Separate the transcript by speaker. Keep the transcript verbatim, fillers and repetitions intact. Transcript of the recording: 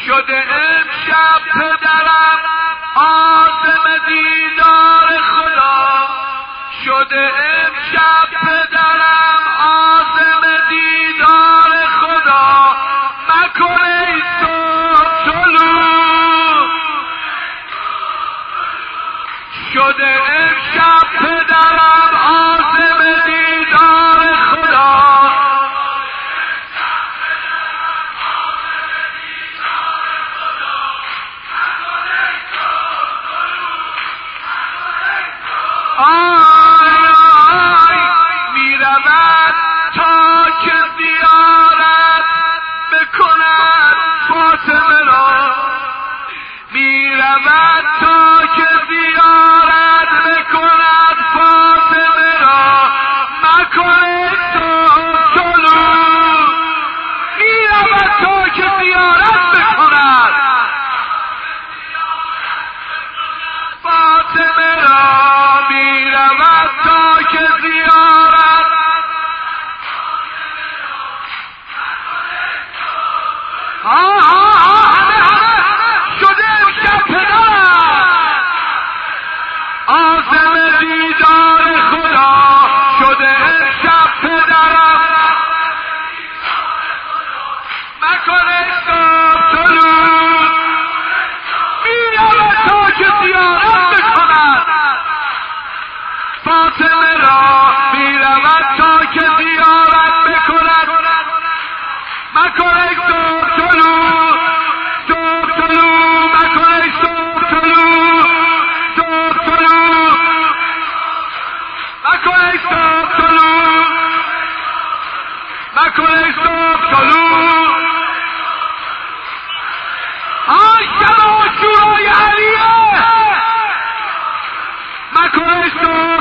Speaker 1: شده امشب پدرم عازم دیدار خدا، شده امشب پدرم عازم دیدار خدا، مکن ای صبح طلوع. شده امشب پدرم عازم دیدار خدا، آی آی میرود تا که زیارت بکند فاطمه را، میرود تا که زیارت بکند فاطمه را، مکن صبح طلوع. میرود تا که زیارت بکند فاطمه را، میرود تا که زیارت. ها ها ها همه همه شده امشب پدرم عازم دیدار خدا، شده امشب پدرم مکن صبح طلوع. میرود تا که زیارت بکند فاطمه را، میرود تا که زیارت بکند، مکن صبح طلوع. صبح طلوع مکن صبح طلوع، صبح طلوع مکن صبح طلوع، مکن صبح طلوع. آن شب عاشورای علیه، مکن صبح